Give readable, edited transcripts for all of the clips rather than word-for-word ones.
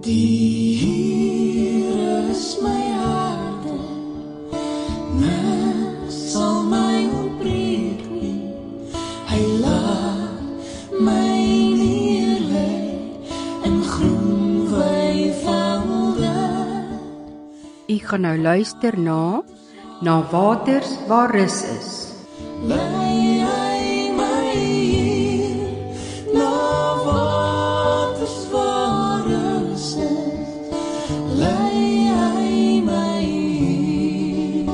Die Here is my harde, niks sal my ontbreek nie. Hy laat my neerlê in groen weivelde. U gaan nou luister na waters waar rus is. Lei hy my hier, na waters waar rus is. Lei hy my hier.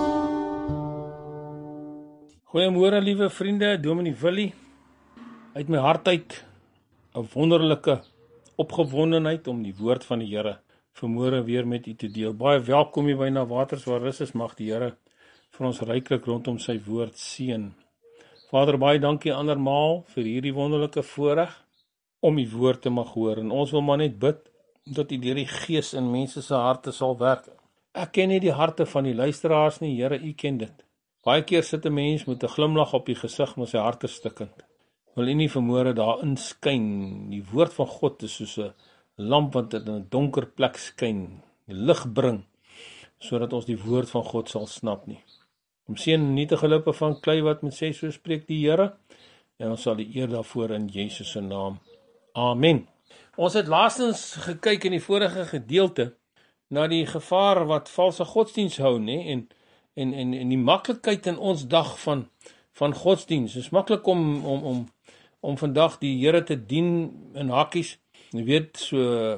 Goeiemôre liewe vriende, Dominee Willie. Uit my hart uit 'n wonderlike opgewondenheid om die woord van die Here vanmôre weer met u te deel. Baie welkom hier by Na Waters waar rus is. Mag die Here vir ons ryklik rondom sy woord seën. Vader, baie dankie andermaal vir hierdie wonderlike voorreg om die woord te mag hoor. En ons wil maar net bid dat u deur die Gees in mense se harte sal werk. Ek ken nie die harte van die luisteraars nie, Here, u ken dit. Baie keer sit 'n mens met 'n glimlag op die gesig, maar sy hart is stikkend. Wil u nie vanmôre daarin skyn? Die woord van God is soos 'n lamp wat in 'n donker plek skyn, die lig bring, sodat ons die woord van God sal snap nie. Om seën nie te gelippe van klei wat met sê, so spreek die Here, en ons sal die eer daarvoor in Jesus se naam. Amen. Ons het laastens gekyk in die vorige gedeelte na die gevaar wat valse godsdiens hou, nê, en die maklikheid in ons dag van godsdiens. Dit is maklik om vandag die Here te dien in hakkies. Jy weet, so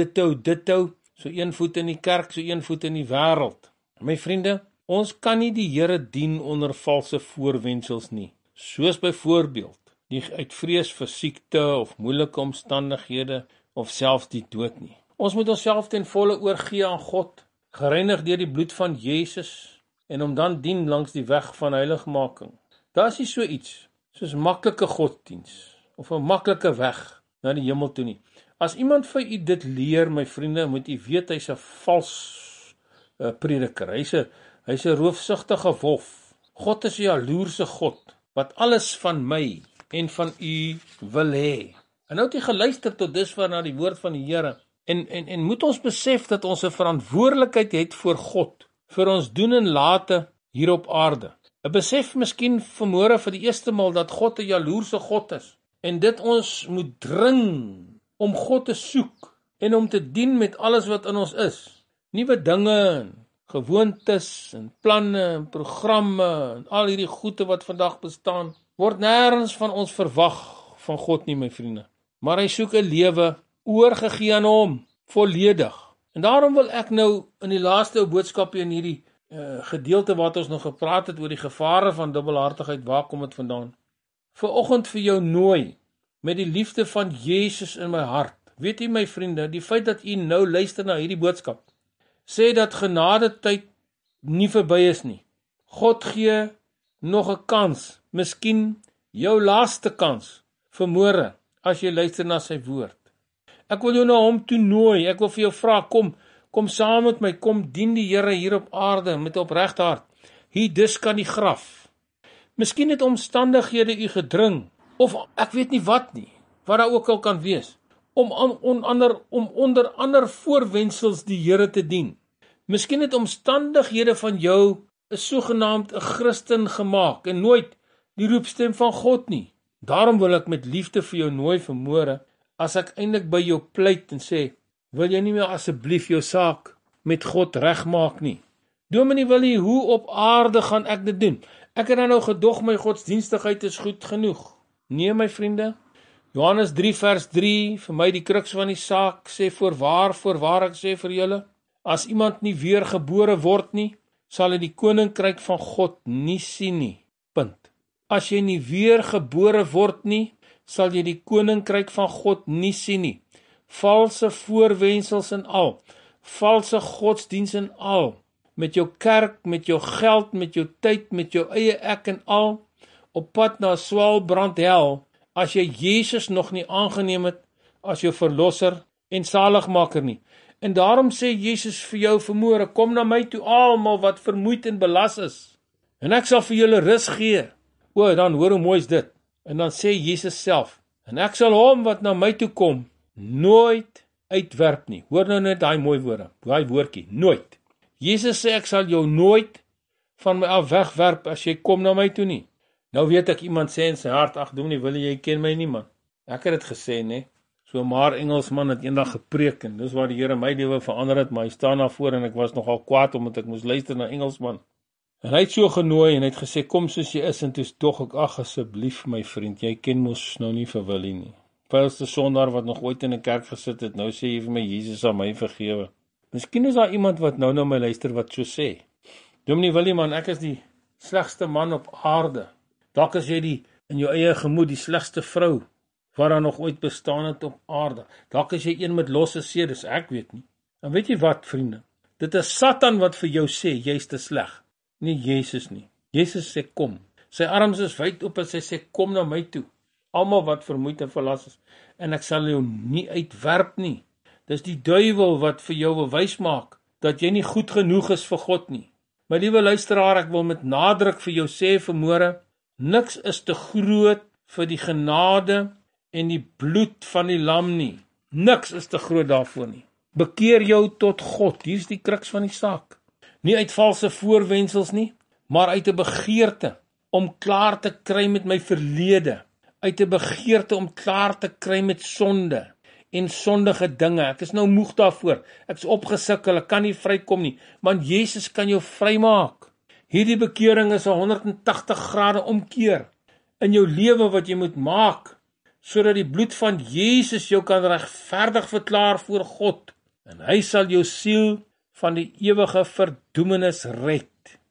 ditto, so een voet in die kerk, so een voet in die wêreld. My vriende, ons kan nie die Here dien onder valse voorwendsels nie. Soos byvoorbeeld, uit vrees vir siekte of moeilike omstandighede of selfs die dood nie. Ons moet onsself ten volle oorgee aan God, gereinig deur die bloed van Jesus, en om dan dien langs die weg van heiligmaking. Daar is nie so iets soos maklike godsdiens of 'n maklike weg na die hemel toe nie. As iemand vir u dit leer, my vriende, moet u weet hy's 'n vals prediker. Hy's 'n roofsugtige wolf. God is 'n jaloerse God wat alles van my en van u wil hê. En nou het u geluister tot dusver na die woord van die Here en moet ons besef dat ons 'n verantwoordelikheid het voor God vir ons doen en late hier op aarde. 'n Besef miskien vanmôre vir die eerste maal dat God 'n jaloerse God is en dit ons moet dring om God te soek en om te dien met alles wat in ons is. Nuwe dinge en gewoontes en planne en programme en al hierdie goede wat vandag bestaan, word nêrens van ons verwag van God nie, my vriende. Maar hy soek 'n lewe oorgegee aan hom, volledig. En daarom wil ek nou in die laaste boodskap in hierdie gedeelte wat ons nog gepraat het oor die gevare van dubbelhartigheid, waar kom dit vandaan? Vanoggend vir jou nooi met die liefde van Jesus in my hart. Weet u, my vriende, die feit dat u nou luister na hierdie boodskap, sê dat genadetyd nie verby is nie. God gee nog 'n kans, miskien jou laaste kans, vanmôre, as jy luister na sy woord. Ek wil jou na hom toe nooi, ek wil vir jou vra, kom saam met my, kom dien die Here hier op aarde met 'n opregte hart. Hier dus kan die graf. Miskien het omstandighede u gedring, of ek weet nie wat nie, wat daar ook al kan wees, om onder ander voorwendsels die Here te dien. Miskien het omstandighede van jou 'n sogenaamd 'n Christen gemaak en nooit die roepstem van God nie. Daarom wil ek met liefde vir jou nooi vanmôre, as ek eintlik by jou pleit en sê, wil jy nie meer asseblief jou saak met God regmaak nie? Dominee Willie, hoe op aarde gaan ek dit doen? Ek het nou gedog my godsdienstigheid is goed genoeg. Nee, my vriende, Johannes 3 vers 3, vir my die kruks van die saak, sê voorwaar ek sê vir julle, as iemand nie weergebore word nie, sal hy die koninkryk van God nie sien nie. Punt. As jy nie weergebore word nie, sal jy die koninkryk van God nie sien nie. Valse voorwendsels en al, valse godsdiens en al, met jou kerk, met jou geld, met jou tyd, met jou eie ek en al, op pad na swaalbrand hel, as jy Jesus nog nie aangeneem het as jou verlosser en saligmaker nie. En daarom sê Jesus vir jou vanmôre, kom na my toe almal wat vermoeid en belas is, en ek sal vir julle rus gee. O, dan hoor hoe mooi is dit. En dan sê Jesus self, en ek sal hom wat na my toe kom, nooit uitwerp nie. Hoor nou net daai mooi woorde, daai woordjie, nooit. Jesus sê, ek sal jou nooit van my af wegwerp as jy kom na my toe nie. Nou weet ek, iemand sê in sy hart, ag Dominee Willie, jy ken my nie man. Ek het dit gesê, nee. So maar Engelsman het eendag gepreek en dis waar die Here my lewe verander het, maar hy staan daar voor en ek was nogal kwaad omdat ek moes luister na Engelsman. En hy het so genooi en hy het gesê, kom soos jy is, en toe dog ek, ag asseblief my vriend, jy ken mos nou nie vir Willie nie. Vuilste sondaar wat nog ooit in 'n kerk gesit het, nou sê jy vir my, Jesus aan my vergewe. Miskien is daar iemand wat nou na my luister wat so sê. Dominee Willie man, ek is die slegste man op aarde. Dalk is jy in jou eie gemoed die slegste vrou wat daar nog ooit bestaan het op aarde. Dalk is jy een met losse sedes, ek weet nie. En weet jy wat, vriende? Dit is Satan wat vir jou sê, jy's te sleg. Nie Jesus nie. Jesus sê, kom. Sy arms is wyd oop en sy sê, kom na my toe. Almal wat vermoeid en verlas is. En ek sal jou nie uitwerp nie. Dis die duiwel wat vir jou wil wys maak, dat jy nie goed genoeg is vir God nie. My liewe luisteraar, ek wil met nadruk vir jou sê vanmôre, niks is te groot vir die genade en die bloed van die lam nie. Niks is te groot daarvoor nie. Bekeer jou tot God, hier is die kruks van die saak. Nie uit valse voorwendsels nie, maar uit 'n begeerte om klaar te kry met my verlede, uit 'n begeerte om klaar te kry met sonde en sondige dinge. Ek is nou moeg daarvoor, ek is opgesukkel, ek kan nie vrykom nie, want Jesus kan jou vrymaak. Hierdie bekering is 'n 180 grade omkeer in jou lewe wat jy moet maak, sodat die bloed van Jesus jou kan regverdig verklaar voor God, en hy sal jou siel van die ewige verdoemenis red.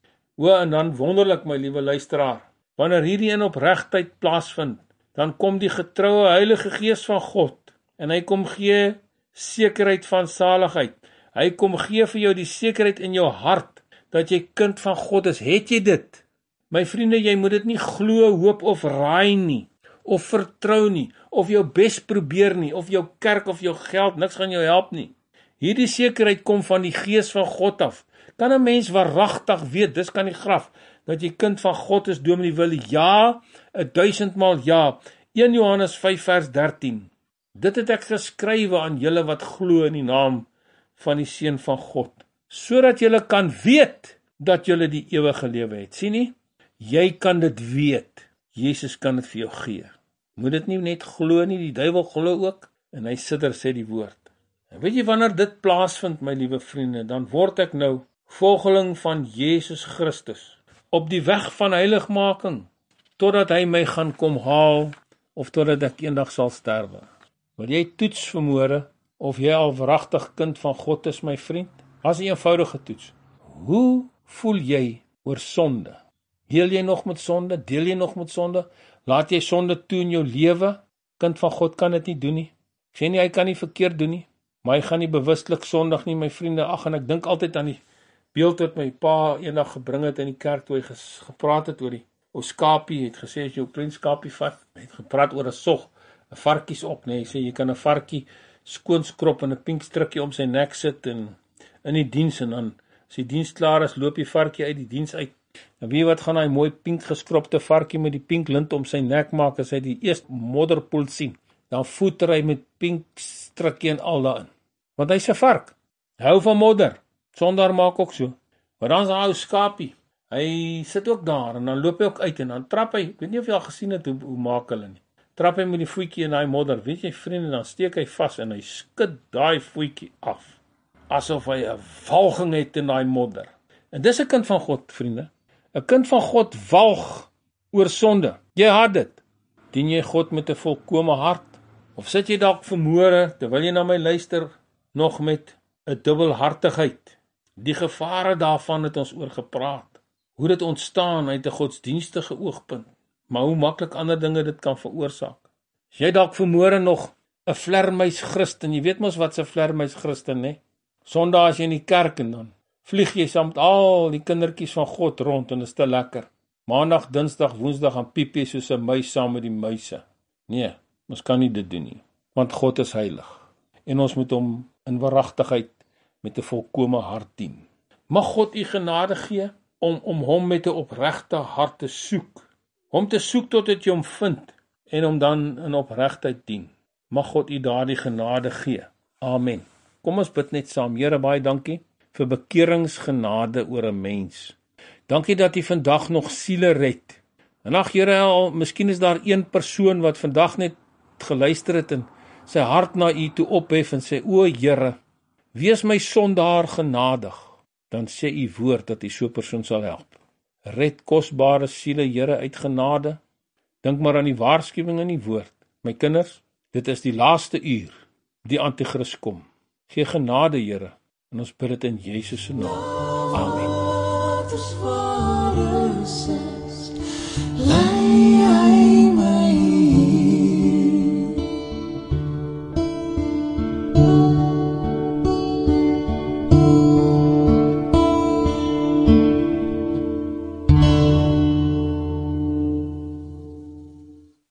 En dan wonderlik, my liewe luisteraar, wanneer hierdie in opregtheid plaasvind, dan kom die getroue Heilige Gees van God, en hy kom gee sekerheid van saligheid. Hy kom gee vir jou die sekerheid in jou hart, dat jy kind van God is. Het jy dit? My vriende, jy moet dit nie glo, hoop of raai nie, of vertrou nie, of jou bes probeer nie, of jou kerk of jou geld, niks gaan jou help nie. Hierdie sekerheid kom van die Gees van God af. Kan 'n mens waaragtig weet, dis kan die graf, dat jy kind van God is, Dominee Willie? Ja, 1000 maal ja. 1 Johannes 5 vers 13. Dit het ek geskrywe aan julle wat glo in die naam van die Seun van God, sodat julle kan weet dat julle die ewige lewe het. Sien nie? Jy kan dit weet. Jesus kan dit vir jou gee. Moet dit nie net glo nie, die duiwel glo ook, en hy sidder, sê die woord. En weet jy, wanneer dit plaasvind, my liewe vriende, dan word ek nou volgeling van Jesus Christus, op die weg van heiligmaking, totdat hy my gaan kom haal, of totdat ek eendag sal sterwe. Wil jy toets vanmôre, of jy al wragtig kind van God is, my vriend? As 'n eenvoudige toets. Hoe voel jy oor sonde? Deel jy nog met sonde? Deel jy nog met sonde? Laat jy sonde toe in jou lewe? Kind van God kan dit nie doen nie. Ek sê nie, hy kan nie verkeerd doen nie, maar hy gaan nie bewustelik sondig nie, my vriende. Ag, en ek dink altyd aan die beeld wat my pa eendag gebring het in die kerk, toe hy gepraat het oor die ou skapie, het gesê, as jy 'n klein skapie vat, hy het gepraat oor 'n sog, 'n varkies op, nee, hy sê, jy kan 'n varkie skoonskrop en 'n pink strukkie om sy nek sit, en in die diens, en dan, as die diens klaar is, loop die varkie uit die diens uit. En weet wat gaan hy mooi pink geskropte varkie met die pink lint om sy nek maak, as hy die eerste modderpoel sien, dan voeter hy met pink strukkie en al daarin. Want hy's 'n vark, hy hou van modder, sondaar maak ook so. Maar dan is daar 'n ou skapie, hy sit ook daar, en dan loop hy ook uit, en dan trap hy, ek weet nie of jy al gesien het, hoe maak hulle nie, trap hy met die voetjie in daai modder, weet jy vriende, dan steek hy vas, en hy skud daai voetjie af, asof hy 'n walging het in daai modder. En dis 'n kind van God, vriende. 'n Kind van God walg oor sonde. Jy haat dit. Dien jy God met 'n volkome hart? Of sit jy dalk vanmôre, terwyl jy na my luister, nog met 'n dubbelhartigheid? Die gevare daarvan het ons oor gepraat. Hoe dit ontstaan uit 'n godsdienstige oogpunt, maar hoe maklik ander dinge dit kan veroorsaak. As jy dalk vanmôre nog 'n vlermuis Christen, jy weet mos wat 'n vlermuis Christen, né? Sondag as jy in die kerk, en dan vlieg jy saam met al die kindertjies van God rond, en is te lekker. Maandag, Dinsdag, Woensdag gaan piep jy soos 'n muis saam met die muise. Nee, ons kan nie dit doen nie, want God is heilig, en ons moet hom in waaragtigheid met 'n volkome hart dien. Mag God u genade gee om hom met 'n opregte hart te soek, hom te soek totdat jy hom vind, en hom dan in opregtheid dien. Mag God u daardie genade gee. Amen. Kom ons bid net saam. Here, baie dankie vir bekeringsgenade oor 'n mens. Dankie dat U vandag nog siele red. En ag Here, miskien is daar een persoon wat vandag net geluister het en sy hart na U toe ophef en sê, o Here, wees my sondaar genadig. Dan sê U woord dat U so 'n persoon sal help. Red kosbare siele, Here, uit genade. Dink maar aan die waarskuwing in die woord. My kinders, dit is die laaste uur. Die anti-kris kom. Gee genade, Here, en ons bid dit in Jesus se naam. Amen.